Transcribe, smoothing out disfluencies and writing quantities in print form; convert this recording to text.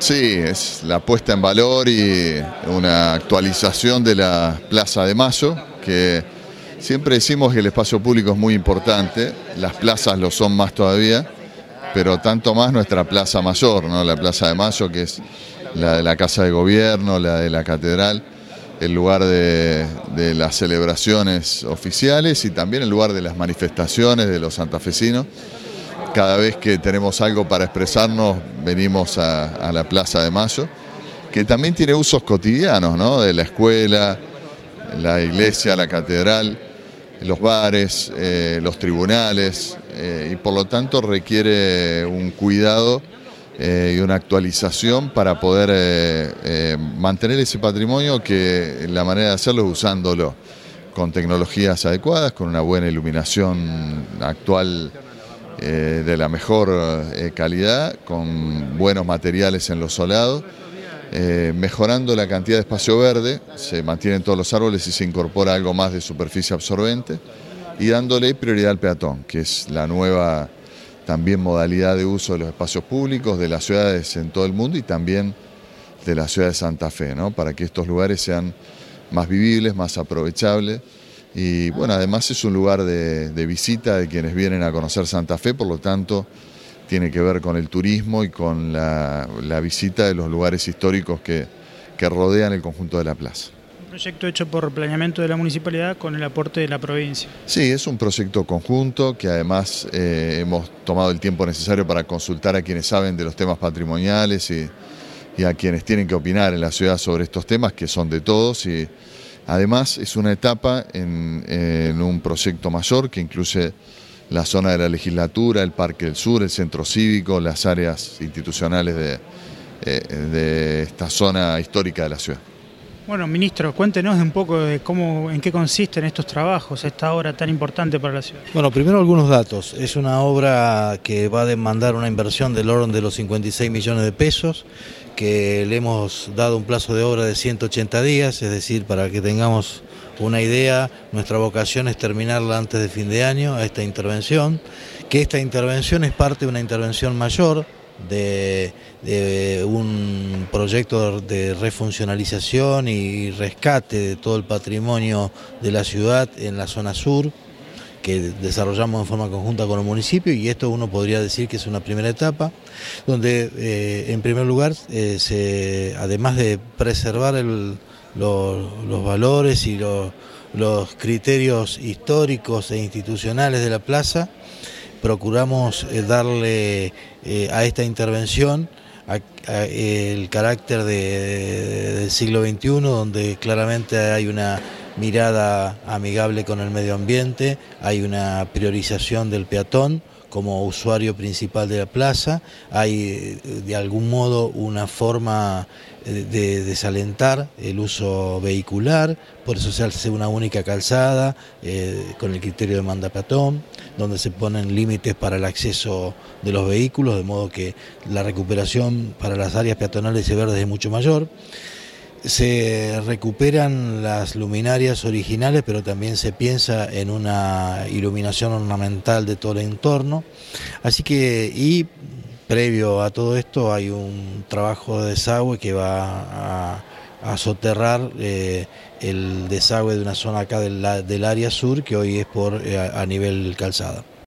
Sí, es la puesta en valor y una actualización de la Plaza de Mayo, que siempre decimos que el espacio público es muy importante, las plazas lo son más todavía, pero tanto más nuestra Plaza Mayor, ¿no? La Plaza de Mayo, que es la de la Casa de Gobierno, la de la Catedral, el lugar de las celebraciones oficiales y también el lugar de las manifestaciones de los santafesinos. Cada vez que tenemos algo para expresarnos, venimos a la Plaza de Mayo, que también tiene usos cotidianos, ¿no? De la escuela, la iglesia, la catedral, los bares, los tribunales, y por lo tanto requiere un cuidado y una actualización para poder mantener ese patrimonio, que la manera de hacerlo es usándolo con tecnologías adecuadas, con una buena iluminación actual de la mejor calidad, con buenos materiales en los solados, mejorando la cantidad de espacio verde, se mantienen todos los árboles y se incorpora algo más de superficie absorbente, y dándole prioridad al peatón, que es la nueva también modalidad de uso de los espacios públicos de las ciudades en todo el mundo y también de la ciudad de Santa Fe, ¿no? Para que estos lugares sean más vivibles, más aprovechables. Y bueno, además es un lugar de visita de quienes vienen a conocer Santa Fe, por lo tanto tiene que ver con el turismo y con la visita de los lugares históricos que rodean el conjunto de la plaza. Un proyecto hecho por planeamiento de la municipalidad con el aporte de la provincia. Sí, es un proyecto conjunto que además hemos tomado el tiempo necesario para consultar a quienes saben de los temas patrimoniales y a quienes tienen que opinar en la ciudad sobre estos temas, que son de todos. Y además es una etapa en un proyecto mayor que incluye la zona de la legislatura, el Parque del Sur, el centro cívico, las áreas institucionales de esta zona histórica de la ciudad. Bueno, ministro, cuéntenos un poco de en qué consisten estos trabajos, esta obra tan importante para la ciudad. Bueno, primero algunos datos. Es una obra que va a demandar una inversión del orden de los 56 millones de pesos, que le hemos dado un plazo de obra de 180 días, es decir, para que tengamos una idea, nuestra vocación es terminarla antes de fin de año, a esta intervención, que esta intervención es parte de una intervención mayor, de un proyecto de refuncionalización y rescate de todo el patrimonio de la ciudad en la zona sur, que desarrollamos en forma conjunta con el municipio, y esto uno podría decir que es una primera etapa, donde en primer lugar, además de preservar los valores y los criterios históricos e institucionales de la plaza, procuramos darle a esta intervención el carácter del siglo XXI, donde claramente hay una mirada amigable con el medio ambiente, hay una priorización del peatón como usuario principal de la plaza, hay de algún modo una forma de desalentar el uso vehicular, por eso se hace una única calzada con el criterio de manda peatón, donde se ponen límites para el acceso de los vehículos, de modo que la recuperación para las áreas peatonales y verdes es mucho mayor. Se recuperan las luminarias originales, pero también se piensa en una iluminación ornamental de todo el entorno. Así que, y previo a todo esto, hay un trabajo de desagüe que va a soterrar el desagüe de una zona acá del área sur, que hoy es a nivel calzada.